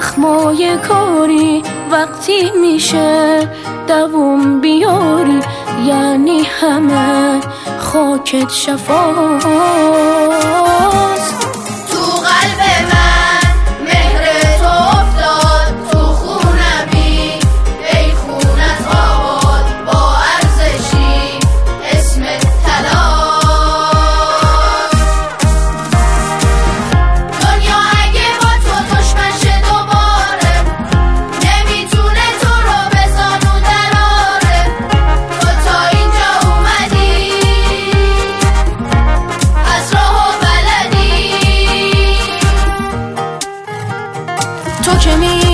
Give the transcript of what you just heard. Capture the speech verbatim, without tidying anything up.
زخمای کاری وقتی میشه دووم بیاری، یعنی همه خاکت شفاست. تو قلب من مهر تو افتاد، تو خونمی ای خونت آباد، با ارزشی اسمت طلاست. دنیا اگه با تو دشمن شه دوباره، نمیتونه تو رو به زانو دراره. تو تا اینجا اومدی، از راه و بلدی. تو که می